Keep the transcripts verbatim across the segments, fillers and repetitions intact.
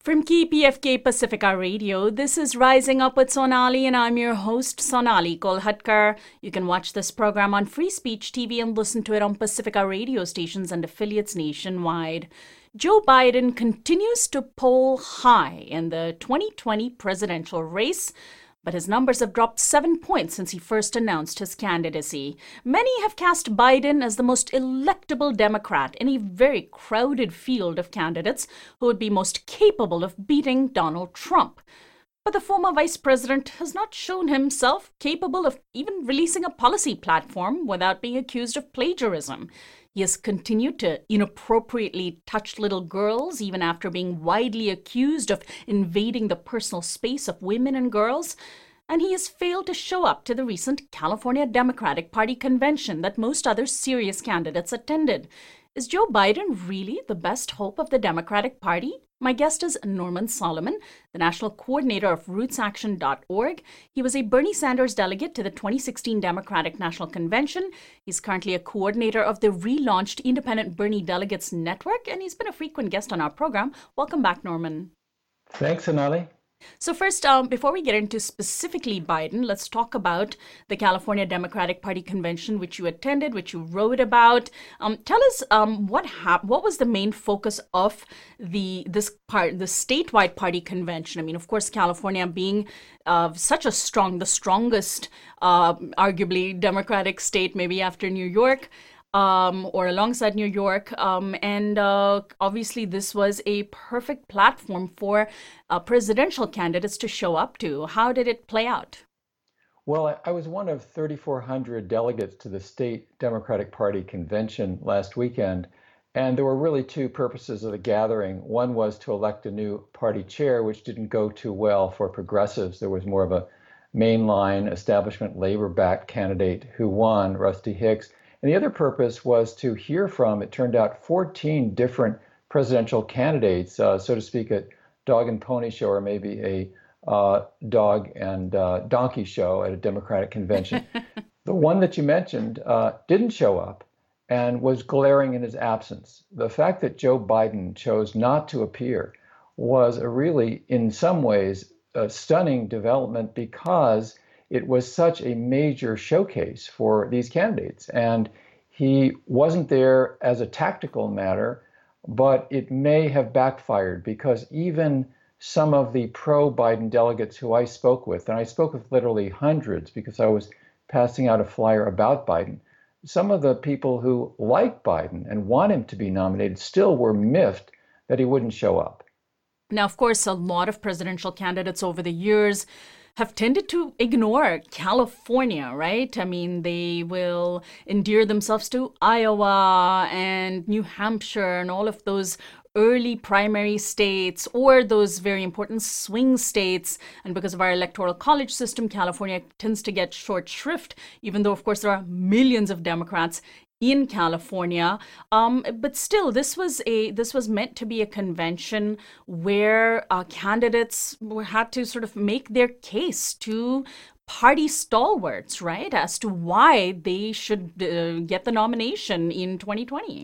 From K P F K Pacifica Radio, this is Rising Up with Sonali, and I'm your host, Sonali Kolhatkar. You can watch this program on Free Speech T V and listen to it on Pacifica radio stations and affiliates nationwide. Joe Biden continues to poll high in the twenty twenty presidential race, but his numbers have dropped seven points since he first announced his candidacy. Many have cast Biden as the most electable Democrat in a very crowded field of candidates who would be most capable of beating Donald Trump. But the former vice president has not shown himself capable of even releasing a policy platform without being accused of plagiarism. He has continued to inappropriately touch little girls, even after being widely accused of invading the personal space of women and girls. And he has failed to show up to the recent California Democratic Party convention that most other serious candidates attended. Is Joe Biden really the best hope of the Democratic Party? My guest is Norman Solomon, the national coordinator of roots action dot org. He was a Bernie Sanders delegate to the twenty sixteen Democratic National Convention. He's currently a coordinator of the relaunched Independent Bernie Delegates Network, and he's been a frequent guest on our program. Welcome back, Norman. Thanks, Sonali. So first, um, before we get into specifically Biden, let's talk about the California Democratic Party convention, which you attended, which you wrote about. Um, tell us um, what hap- what was the main focus of the this part, the statewide party convention? I mean, of course, California being uh, such a strong, the strongest, uh, arguably Democratic state, maybe after New York. Um, or alongside New York. Um, and uh, obviously, this was a perfect platform for uh, presidential candidates to show up to. How did it play out? Well, I was one of thirty-four hundred delegates to the state Democratic Party convention last weekend. And there were really two purposes of the gathering. One was to elect a new party chair, which didn't go too well for progressives. There was more of a mainline establishment labor-backed candidate who won, Rusty Hicks. And the other purpose was to hear from, it turned out, fourteen different presidential candidates, uh, so to speak, a dog and pony show, or maybe a uh, dog and uh, donkey show at a Democratic convention. The one that you mentioned uh, didn't show up and was glaring in his absence. The fact that Joe Biden chose not to appear was a really, in some ways, a stunning development because it was such a major showcase for these candidates. And he wasn't there as a tactical matter, but it may have backfired because even some of the pro-Biden delegates who I spoke with, and I spoke with literally hundreds because I was passing out a flyer about Biden, some of the people who like Biden and want him to be nominated still were miffed that he wouldn't show up. Now, of course, a lot of presidential candidates over the years have tended to ignore California, right? I mean, they will endear themselves to Iowa and New Hampshire and all of those early primary states or those very important swing states. And because of our electoral college system, California tends to get short shrift, even though, of course, there are millions of Democrats in California, um, but still, this was a this was meant to be a convention where uh, candidates were, had to sort of make their case to party stalwarts, right, as to why they should uh, get the nomination in twenty twenty.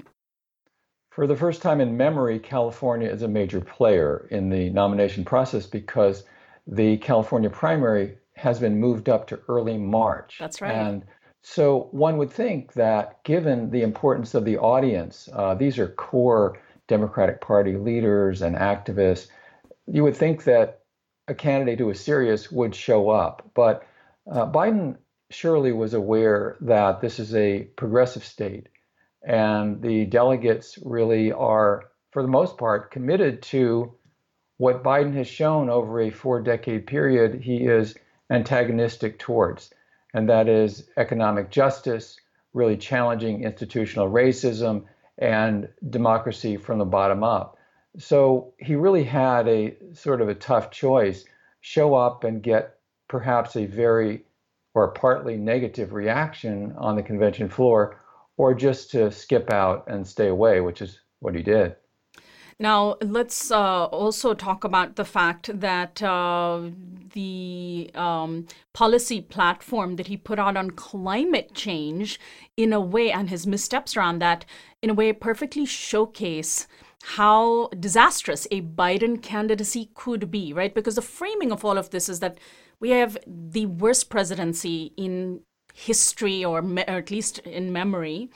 For the first time in memory, California is a major player in the nomination process because the California primary has been moved up to early March. That's right. And so one would think that given the importance of the audience, uh, these are core Democratic Party leaders and activists, you would think that a candidate who was serious would show up. But uh, Biden surely was aware that this is a progressive state, and the delegates really are, for the most part, committed to what Biden has shown over a four-decade period he is antagonistic towards. And that is economic justice, really challenging institutional racism, and democracy from the bottom up. So he really had a sort of a tough choice: show up and get perhaps a very or partly negative reaction on the convention floor, or just to skip out and stay away, which is what he did. Now, let's uh, also talk about the fact that uh, the um, policy platform that he put out on climate change, in a way, and his missteps around that, in a way, perfectly showcase how disastrous a Biden candidacy could be, right? Because the framing of all of this is that we have the worst presidency in history, or, me- or at least in memory.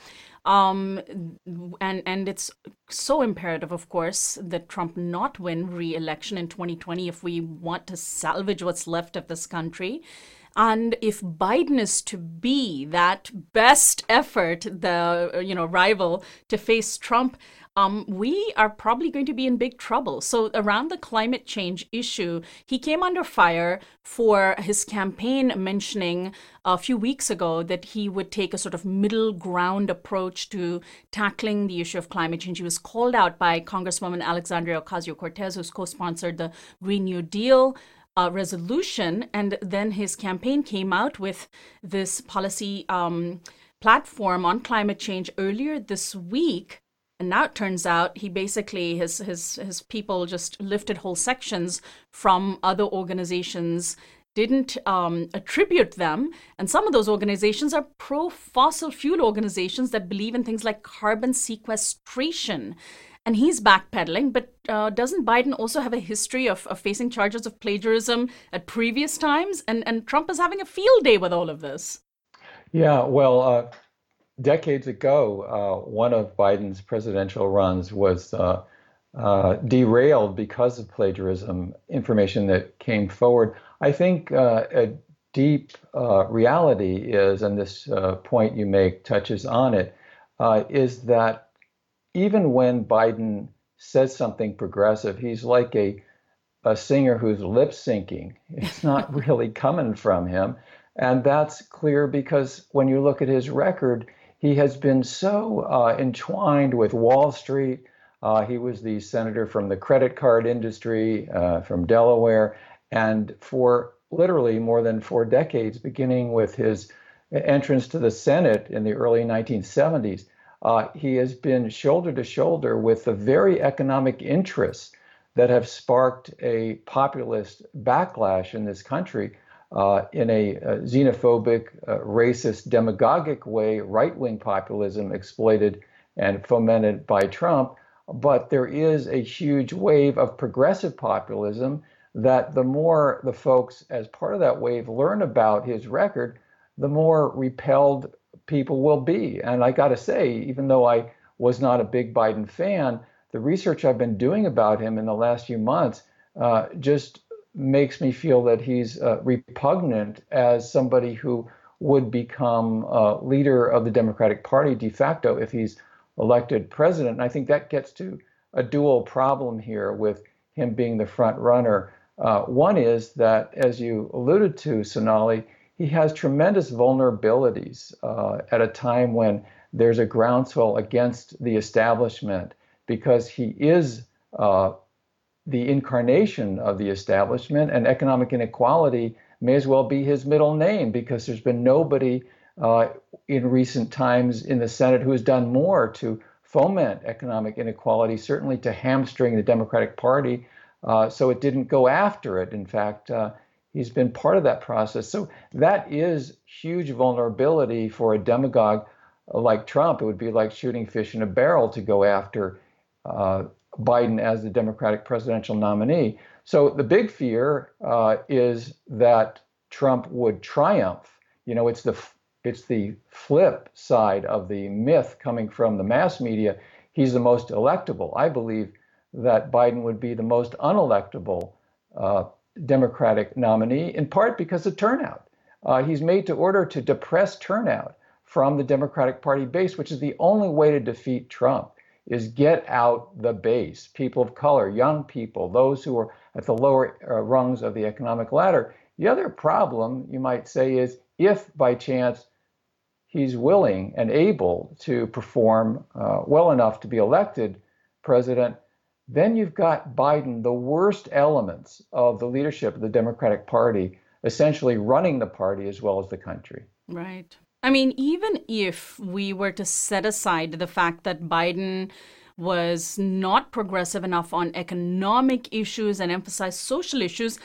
Um, and and it's so imperative, of course, that Trump not win re-election in twenty twenty if we want to salvage what's left of this country. And if Biden is to be that best effort, the you know rival to face Trump, um, we are probably going to be in big trouble. So around the climate change issue, he came under fire for his campaign mentioning a few weeks ago that he would take a sort of middle ground approach to tackling the issue of climate change. He was called out by Congresswoman Alexandria Ocasio-Cortez, who's co-sponsored the Green New Deal Uh, resolution, and then his campaign came out with this policy um, platform on climate change earlier this week. And now it turns out he basically, his his his people just lifted whole sections from other organizations, didn't um, attribute them. And some of those organizations are pro-fossil fuel organizations that believe in things like carbon sequestration. And he's backpedaling, but uh, doesn't Biden also have a history of, of facing charges of plagiarism at previous times? And, and Trump is having a field day with all of this. Yeah, well, uh, decades ago, uh, one of Biden's presidential runs was uh, uh, derailed because of plagiarism information that came forward. I think uh, a deep uh, reality is, and this uh, point you make touches on it, uh, is that even when Biden says something progressive, he's like a, a singer who's lip syncing. It's not really coming from him. And that's clear because when you look at his record, he has been so uh, entwined with Wall Street. Uh, he was the senator from the credit card industry uh, from Delaware. And for literally more than four decades, beginning with his entrance to the Senate in the early nineteen seventies, Uh, he has been shoulder to shoulder with the very economic interests that have sparked a populist backlash in this country uh, in a, a xenophobic, uh, racist, demagogic way, right-wing populism exploited and fomented by Trump. But there is a huge wave of progressive populism that the more the folks as part of that wave learn about his record, the more repelled people will be. And I got to say, even though I was not a big Biden fan, the research I've been doing about him in the last few months uh, just makes me feel that he's uh, repugnant as somebody who would become uh, leader of the Democratic Party de facto if he's elected president. And I think that gets to a dual problem here with him being the front runner. Uh, one is that, as you alluded to, Sonali, he has tremendous vulnerabilities uh, at a time when there's a groundswell against the establishment, because he is uh, the incarnation of the establishment, and economic inequality may as well be his middle name, because there's been nobody uh, in recent times in the Senate who has done more to foment economic inequality, certainly to hamstring the Democratic Party, uh, so it didn't go after it. In fact, uh, he's been part of that process. So that is huge vulnerability for a demagogue like Trump. It would be like shooting fish in a barrel to go after uh, Biden as the Democratic presidential nominee. So the big fear uh, is that Trump would triumph. You know, it's the it's the flip side of the myth coming from the mass media. He's the most electable. I believe that Biden would be the most unelectable uh, Democratic nominee, in part because of turnout. Uh, he's made to order to depress turnout from the Democratic Party base, which is the only way to defeat Trump, is get out the base, people of color, young people, those who are at the lower uh, rungs of the economic ladder. The other problem, you might say, is if by chance he's willing and able to perform uh, well enough to be elected president, then you've got Biden, the worst elements of the leadership of the Democratic Party, essentially running the party as well as the country. Right. I mean, even if we were to set aside the fact that Biden was not progressive enough on economic issues and emphasized social issues,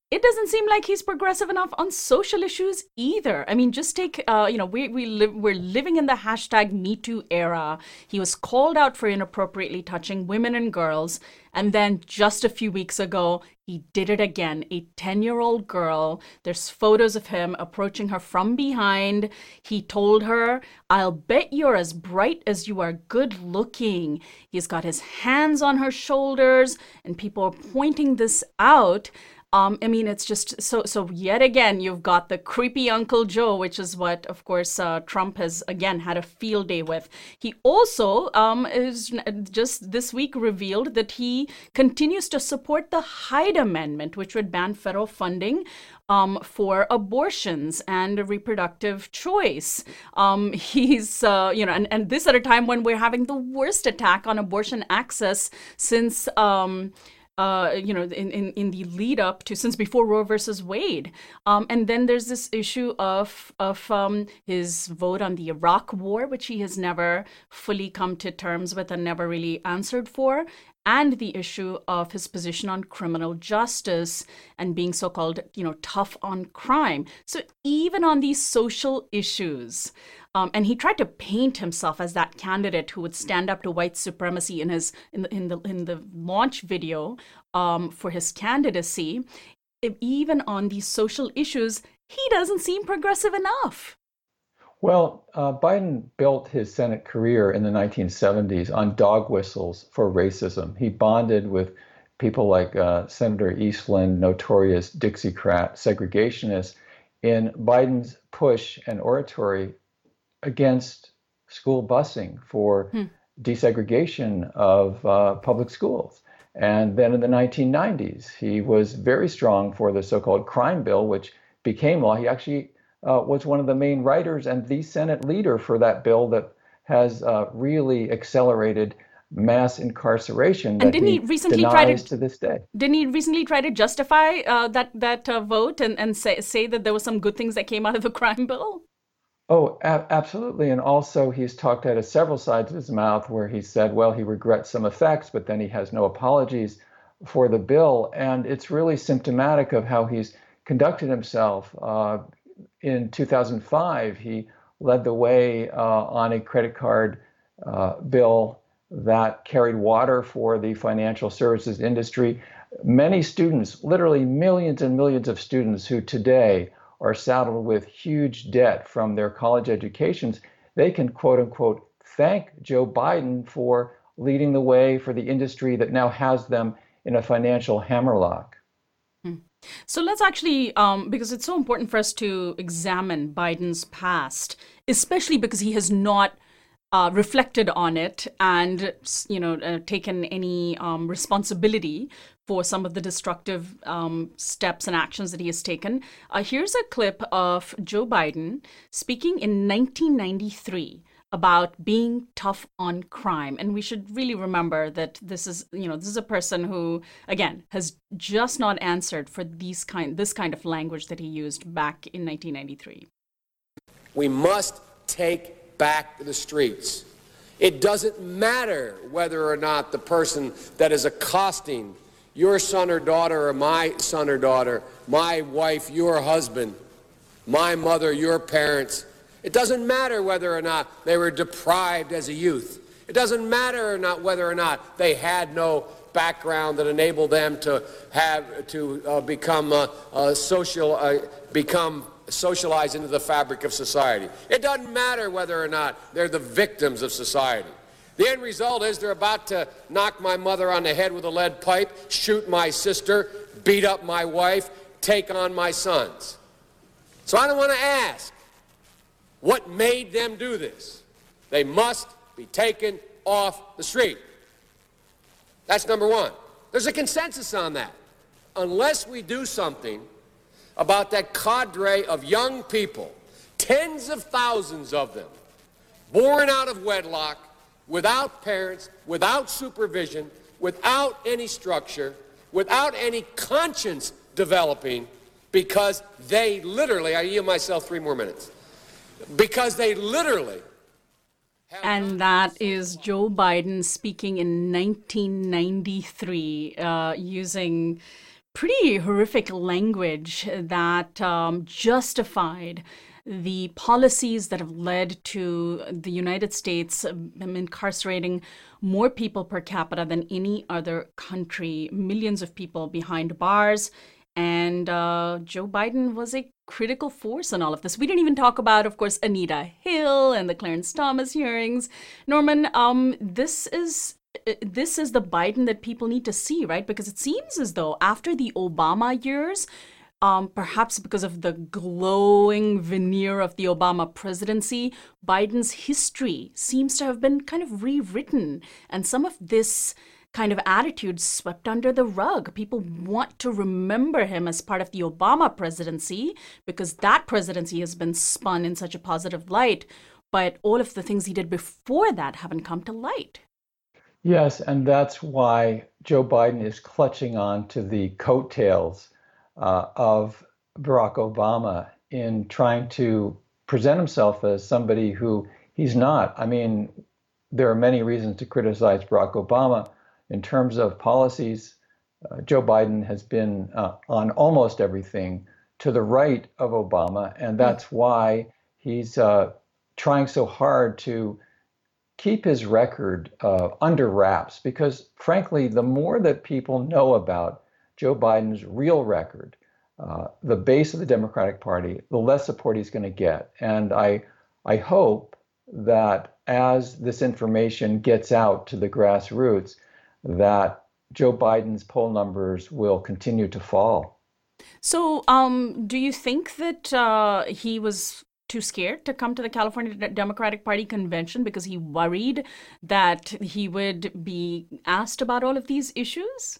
it doesn't seem like he's progressive enough on social issues either. I mean, just take, uh, you know, we, we live, we're living in the hashtag Me Too era. He was called out for inappropriately touching women and girls. And then just a few weeks ago, he did it again. A ten-year-old girl, there's photos of him approaching her from behind. He told her, "I'll bet you're as bright as you are good looking." He's got his hands on her shoulders, and people are pointing this out. Um, I mean, it's just so, so yet again, you've got the creepy Uncle Joe, which is what, of course, uh, Trump has, again, had a field day with. He also um, is just this week revealed that he continues to support the Hyde Amendment, which would ban federal funding um, for abortions and reproductive choice. Um, he's, uh, you know, and, and this at a time when we're having the worst attack on abortion access since... Um, Uh, you know, in, in, in the lead up to since before Roe versus Wade. Um, and then there's this issue of of um, his vote on the Iraq War, which he has never fully come to terms with and never really answered for. And the issue of his position on criminal justice and being so-called, you know, tough on crime. So even on these social issues, um, and he tried to paint himself as that candidate who would stand up to white supremacy in his in the in the in the launch video um, for his candidacy. If even on these social issues, he doesn't seem progressive enough. Well, uh, Biden built his Senate career in the nineteen seventies on dog whistles for racism. He bonded with people like uh, Senator Eastland, notorious Dixiecrat segregationist, in Biden's push and oratory against school busing for hmm. desegregation of uh, public schools. And then in the nineteen nineties, he was very strong for the so-called crime bill, which became law. He actually Uh, was one of the main writers and the Senate leader for that bill that has uh, really accelerated mass incarceration that and didn't he, he recently denies try to, to this day. Didn't he recently try to justify uh, that that uh, vote and, and say, say that there were some good things that came out of the crime bill? Oh, a- absolutely. And also he's talked out of several sides of his mouth where he said, well, he regrets some effects, but then he has no apologies for the bill. And it's really symptomatic of how he's conducted himself. Uh, In two thousand five, he led the way uh, on a credit card uh, bill that carried water for the financial services industry. Many students, literally millions and millions of students who today are saddled with huge debt from their college educations, they can, quote unquote, thank Joe Biden for leading the way for the industry that now has them in a financial hammerlock. So let's actually, um, because it's so important for us to examine Biden's past, especially because he has not uh, reflected on it and, you know, uh, taken any um, responsibility for some of the destructive um, steps and actions that he has taken. Uh, here's a clip of Joe Biden speaking in nineteen ninety-three about being tough on crime. And we should really remember that this is, you know, this is a person who, again, has just not answered for these kind, this kind of language that he used back in nineteen ninety-three. We must take back the streets. It doesn't matter whether or not the person that is accosting your son or daughter or my son or daughter, my wife, your husband, my mother, your parents, it doesn't matter whether or not they were deprived as a youth. It doesn't matter or not whether or not they had no background that enabled them to have to uh, become uh, uh, social, uh, become socialized into the fabric of society. It doesn't matter whether or not they're the victims of society. The end result is they're about to knock my mother on the head with a lead pipe, shoot my sister, beat up my wife, take on my sons. So I don't want to ask, what made them do this? They must be taken off the street. That's number one. There's a consensus on that. Unless we do something about that cadre of young people, tens of thousands of them, born out of wedlock, without parents, without supervision, without any structure, without any conscience developing, because they literally, I yield myself three more minutes, because they literally. And that is Joe Biden speaking in nineteen ninety-three, uh, using pretty horrific language that um, justified the policies that have led to the United States um, incarcerating more people per capita than any other country, millions of people behind bars. And uh, Joe Biden was a critical force in all of this. We didn't even talk about, of course, Anita Hill and the Clarence Thomas hearings. Norman, um, this is this is the Biden that people need to see, right? Because it seems as though after the Obama years, um, perhaps because of the glowing veneer of the Obama presidency, Biden's history seems to have been kind of rewritten. And some of this kind of attitude swept under the rug. People want to remember him as part of the Obama presidency because that presidency has been spun in such a positive light. But all of the things he did before that haven't come to light. Yes, and that's why Joe Biden is clutching on to the coattails uh, of Barack Obama in trying to present himself as somebody who he's not. I mean, there are many reasons to criticize Barack Obama. In terms of policies, uh, Joe Biden has been uh, on almost everything to the right of Obama, and that's why he's uh, trying so hard to keep his record uh, under wraps, because frankly, the more that people know about Joe Biden's real record, uh, the base of the Democratic Party, the less support he's going to get. And I, I hope that as this information gets out to the grassroots, that Joe Biden's poll numbers will continue to fall. So um, do you think that uh, he was too scared to come to the California Democratic Party convention because he worried that he would be asked about all of these issues?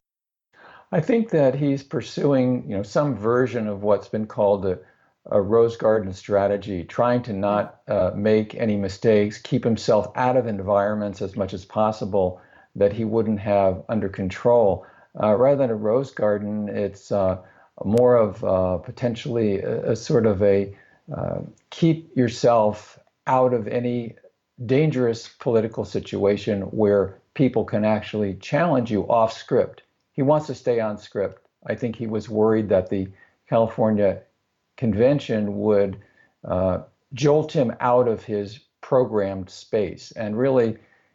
I think that he's pursuing, you know, some version of what's been called a, a Rose Garden strategy, trying to not uh, make any mistakes, keep himself out of environments as much as possible that he wouldn't have under control. Uh, rather than a Rose Garden, it's uh, more of uh, potentially a, a sort of a Uh, keep yourself out of any dangerous political situation where people can actually challenge you off script. He wants to stay on script. I think he was worried that the California convention would uh, jolt him out of his programmed space. And really,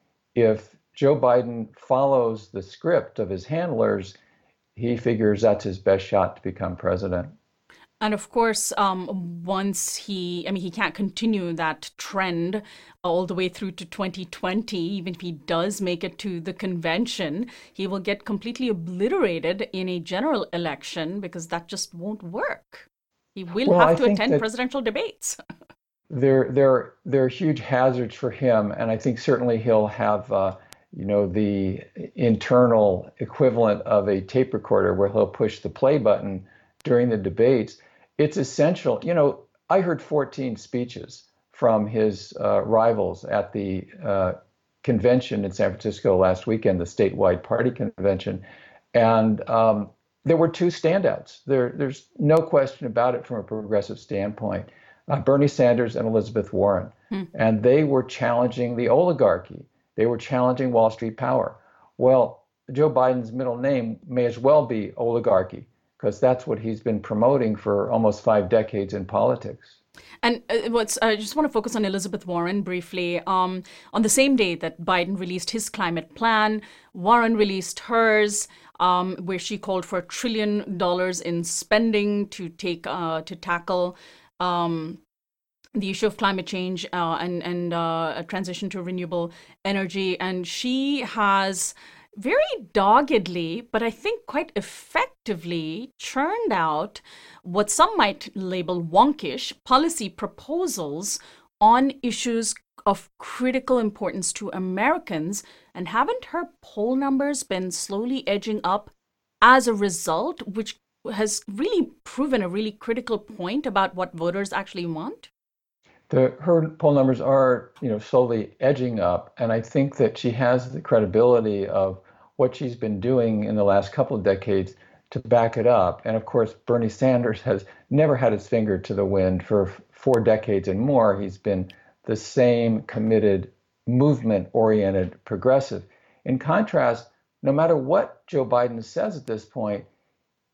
if Joe Biden follows the script of his handlers, he figures that's his best shot to become president. And of course, um, once he, I mean, he can't continue that trend all the way through to twenty twenty. Even if he does make it to the convention, he will get completely obliterated in a general election because that just won't work. He will well, have I to think attend that presidential debates. there, there, there are huge hazards for him, and I think certainly he'll have, uh, you know, the internal equivalent of a tape recorder where he'll push the play button during the debates. It's essential. You know, I heard fourteen speeches from his uh, rivals at the uh, convention in San Francisco last weekend, the statewide party convention. And um, there were two standouts. There, there's no question about it from a progressive standpoint, uh, Bernie Sanders and Elizabeth Warren. Hmm. And they were challenging the oligarchy. They were challenging Wall Street power. Well, Joe Biden's middle name may as well be oligarchy, because that's what he's been promoting for almost five decades in politics. And uh, what's I just want to focus on Elizabeth Warren briefly. Um, on the same day that Biden released his climate plan, Warren released hers, um, where she called for a trillion dollars in spending to take uh, to tackle um, the issue of climate change uh, and and uh, a transition to renewable energy. And she has very doggedly, but I think quite effectively, churned out what some might label wonkish policy proposals on issues of critical importance to Americans. And haven't her poll numbers been slowly edging up as a result, which has really proven a really critical point about what voters actually want? The, her poll numbers are, you know, slowly edging up, and I think that she has the credibility of what she's been doing in the last couple of decades to back it up. And of course, Bernie Sanders has never had his finger to the wind for four decades and more. He's been the same committed, movement-oriented progressive. In contrast, no matter what Joe Biden says at this point,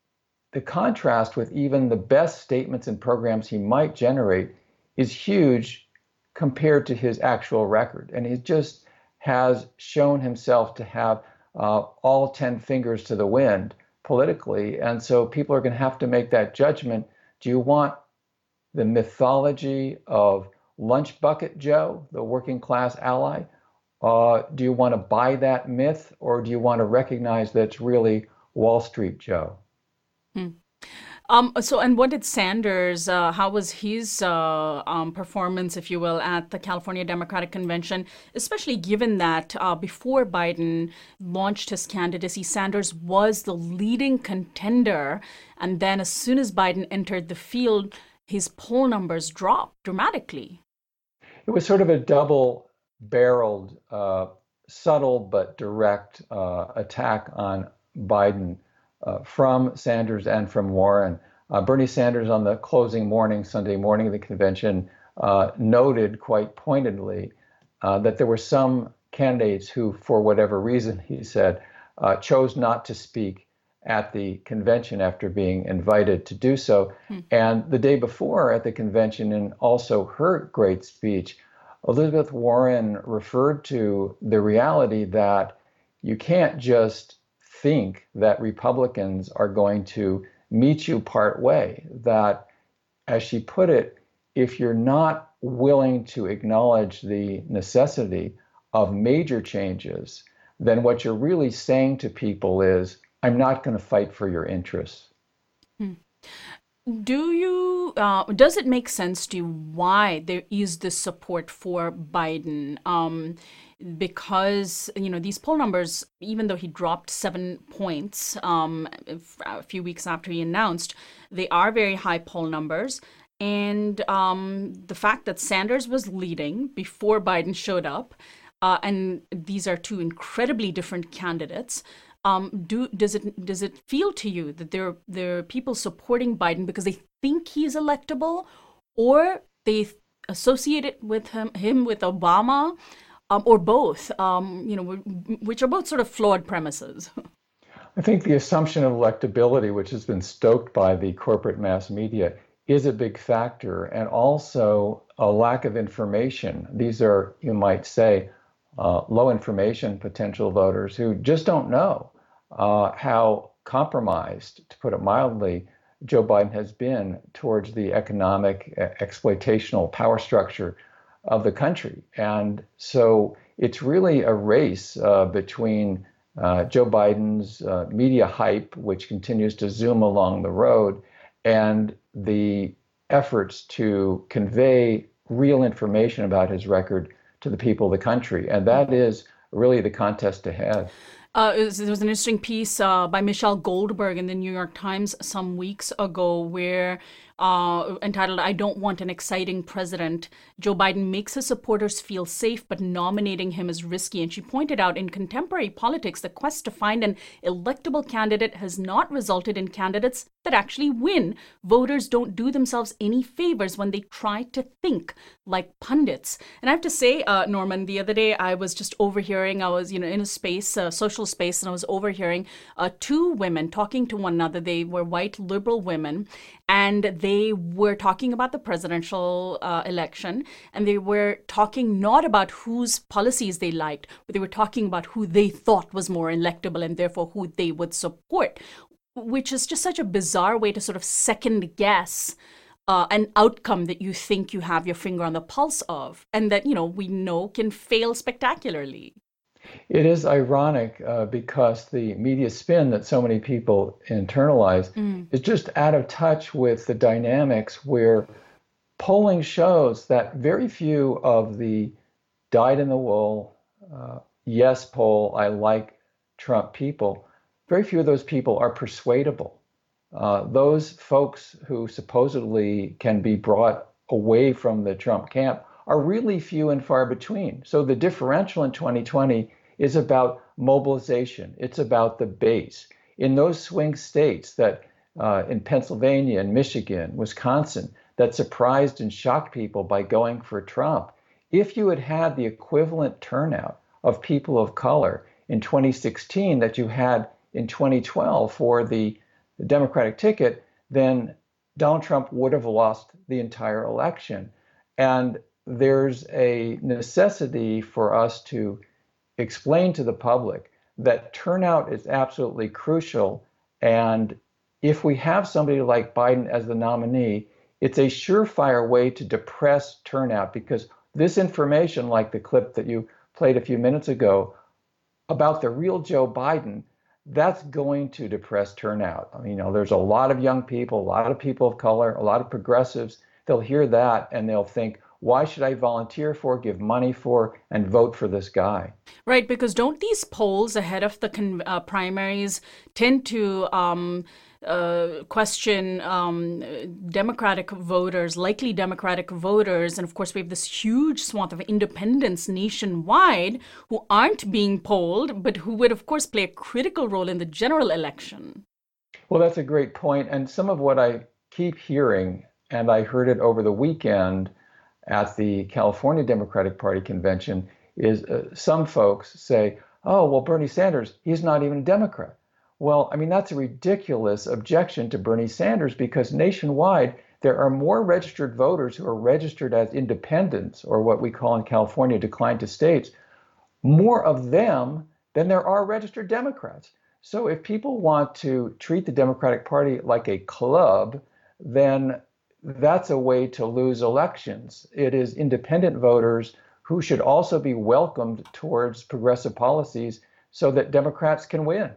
the contrast with even the best statements and programs he might generate is huge compared to his actual record. And he just has shown himself to have uh, all ten fingers to the wind politically. And so people are going to have to make that judgment. Do you want the mythology of Lunch Bucket Joe, the working class ally? Uh, do you want to buy that myth, or do you want to recognize that it's really Wall Street Joe? Hmm. Um, so, and what did Sanders, uh, how was his uh, um, performance, if you will, at the California Democratic Convention, especially given that uh, before Biden launched his candidacy, Sanders was the leading contender. And then as soon as Biden entered the field, his poll numbers dropped dramatically. It was sort of a double-barreled, uh, subtle but direct uh, attack on Biden uh, from Sanders and from Warren. Uh, Bernie Sanders, on the closing morning, Sunday morning of the convention, uh, noted quite pointedly uh, that there were some candidates who, for whatever reason, he said, uh, chose not to speak at the convention after being invited to do so. Hmm. And the day before at the convention, in also her great speech, Elizabeth Warren referred to the reality that you can't just think that Republicans are going to meet you part way, that, as she put it, if you're not willing to acknowledge the necessity of major changes, then what you're really saying to people is, I'm not going to fight for your interests. Hmm. Do you, uh, does it make sense to you why there is this support for Biden? Um, because, you know, these poll numbers, even though he dropped seven points um, a few weeks after he announced, they are very high poll numbers. And um, the fact that Sanders was leading before Biden showed up, uh, and these are two incredibly different candidates. Um, do does it does it feel to you that there there are people supporting Biden because they think he's electable, or they associate it with him him with Obama, um, or both? Um, you know, which are both sort of flawed premises. I think the assumption of electability, which has been stoked by the corporate mass media, is a big factor, and also a lack of information. These are, you might say, Uh, low information potential voters who just don't know uh, how compromised, to put it mildly, Joe Biden has been towards the economic uh, exploitational power structure of the country. And so it's really a race uh, between uh, Joe Biden's uh, media hype, which continues to zoom along the road, and the efforts to convey real information about his record to the people of the country. And that is really the contest ahead. Uh, it was, there was an interesting piece uh, by Michelle Goldberg in the New York Times some weeks ago where uh, entitled, I Don't Want an Exciting President. Joe Biden makes his supporters feel safe, but nominating him is risky. And she pointed out in contemporary politics, the quest to find an electable candidate has not resulted in candidates that actually win. Voters don't do themselves any favors when they try to think like pundits. And I have to say, uh, Norman, the other day I was just overhearing, I was, you know, in a space, a social space, and I was overhearing uh, two women talking to one another. They were white liberal women, and they were talking about the presidential uh, election, and they were talking not about whose policies they liked, but they were talking about who they thought was more electable and therefore who they would support, which is just such a bizarre way to sort of second guess uh, an outcome that you think you have your finger on the pulse of, and that, you know, we know can fail spectacularly. It is ironic uh, because the media spin that so many people internalize mm. is just out of touch with the dynamics where polling shows that very few of the dyed-in-the-wool, uh, yes poll, I like Trump people, very few of those people are persuadable. Uh, those folks who supposedly can be brought away from the Trump camp are really few and far between. So the differential in twenty twenty is about mobilization. It's about the base. In those swing states that uh, in Pennsylvania and Michigan, Wisconsin, that surprised and shocked people by going for Trump, if you had had the equivalent turnout of people of color in twenty sixteen that you had in twenty twelve for the the Democratic ticket, then Donald Trump would have lost the entire election. And there's a necessity for us to explain to the public that turnout is absolutely crucial. And if we have somebody like Biden as the nominee, it's a surefire way to depress turnout, because this information, like the clip that you played a few minutes ago about the real Joe Biden, that's going to depress turnout. I mean, you know, there's a lot of young people, a lot of people of color, a lot of progressives. They'll hear that and they'll think, why should I volunteer for, give money for, and vote for this guy? Right, because don't these polls ahead of the con- uh, primaries tend to um, uh, question um, Democratic voters, likely Democratic voters? And of course, we have this huge swath of independents nationwide who aren't being polled, but who would, of course, play a critical role in the general election. Well, that's a great point. And some of what I keep hearing, and I heard it over the weekend at the California Democratic Party convention, is uh, some folks say, oh, well, Bernie Sanders, he's not even a Democrat. Well, I mean, that's a ridiculous objection to Bernie Sanders, because nationwide, there are more registered voters who are registered as independents, or what we call in California declined to states, more of them than there are registered Democrats. So if people want to treat the Democratic Party like a club, then that's a way to lose elections. It is independent voters who should also be welcomed towards progressive policies so that Democrats can win.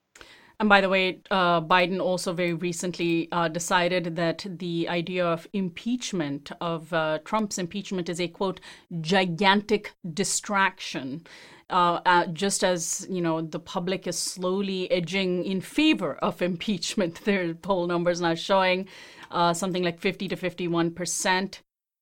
And by the way, uh, Biden also very recently uh, decided that the idea of impeachment, of uh, Trump's impeachment, is a, quote, gigantic distraction. Uh, uh, just as, you know, the public is slowly edging in favor of impeachment. Their poll numbers now showing uh, something like fifty to fifty-one percent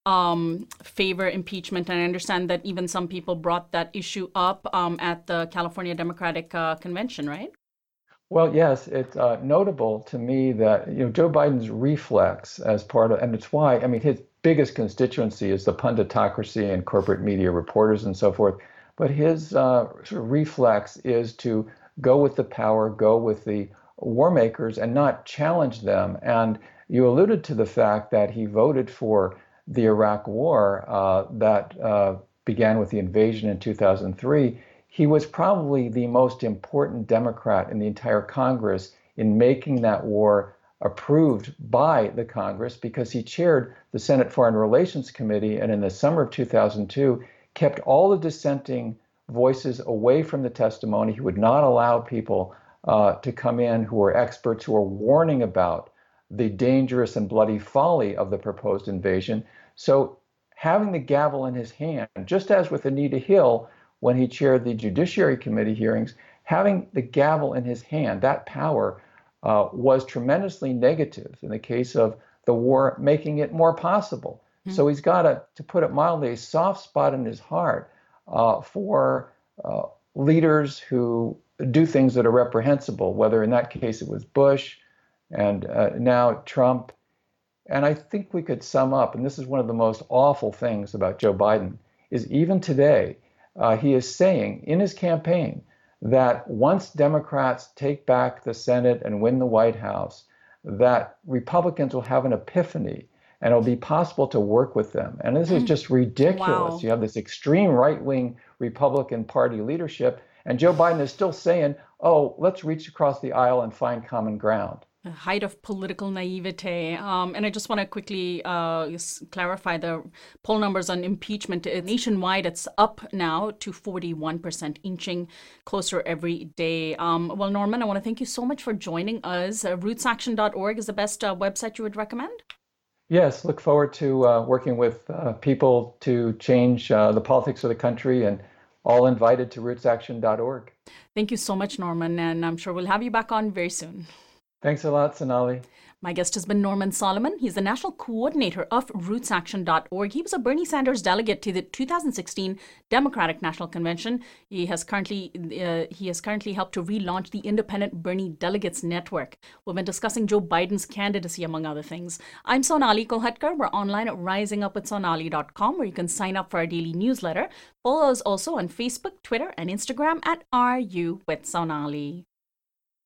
um, favor impeachment. And I understand that even some people brought that issue up um, at the California Democratic uh, Convention, right? Well, yes, it's uh, notable to me that, you know, Joe Biden's reflex as part of, and it's why, I mean, his biggest constituency is the punditocracy and corporate media reporters and so forth. But his uh, sort of reflex is to go with the power, go with the war makers, and not challenge them. And you alluded to the fact that he voted for the Iraq War uh, that uh, began with the invasion in two thousand three. He was probably the most important Democrat in the entire Congress in making that war approved by the Congress, because he chaired the Senate Foreign Relations Committee, and in the summer of two thousand two, kept all the dissenting voices away from the testimony. He would not allow people uh, to come in who were experts, who were warning about the dangerous and bloody folly of the proposed invasion. So having the gavel in his hand, just as with Anita Hill, when he chaired the Judiciary Committee hearings, having the gavel in his hand, that power uh, was tremendously negative in the case of the war, making it more possible. Mm-hmm. So he's got, a, to put it mildly, a soft spot in his heart uh, for uh, leaders who do things that are reprehensible, whether in that case it was Bush and uh, now Trump. And I think we could sum up, and this is one of the most awful things about Joe Biden, is even today, Uh, he is saying in his campaign that once Democrats take back the Senate and win the White House, that Republicans will have an epiphany and it'll be possible to work with them. And this is just ridiculous. Wow. You have this extreme right-wing Republican Party leadership, and Joe Biden is still saying, oh, let's reach across the aisle and find common ground. The height of political naivete. Um, and I just want to quickly uh, clarify the poll numbers on impeachment. Nationwide, it's up now to forty-one percent, inching closer every day. Um, well, Norman, I want to thank you so much for joining us. Uh, roots action dot org is the best uh, website you would recommend? Yes, look forward to uh, working with uh, people to change uh, the politics of the country, and all invited to roots action dot org. Thank you so much, Norman, and I'm sure we'll have you back on very soon. Thanks a lot, Sonali. My guest has been Norman Solomon. He's the national coordinator of roots action dot org. He was a Bernie Sanders delegate to the two thousand sixteen Democratic National Convention. He has currently uh, he has currently helped to relaunch the Independent Bernie Delegates Network. We've been discussing Joe Biden's candidacy, among other things. I'm Sonali Kolhatkar. We're online at rising up with sonali dot com, where you can sign up for our daily newsletter. Follow us also on Facebook, Twitter, and Instagram at Are You with Sonali.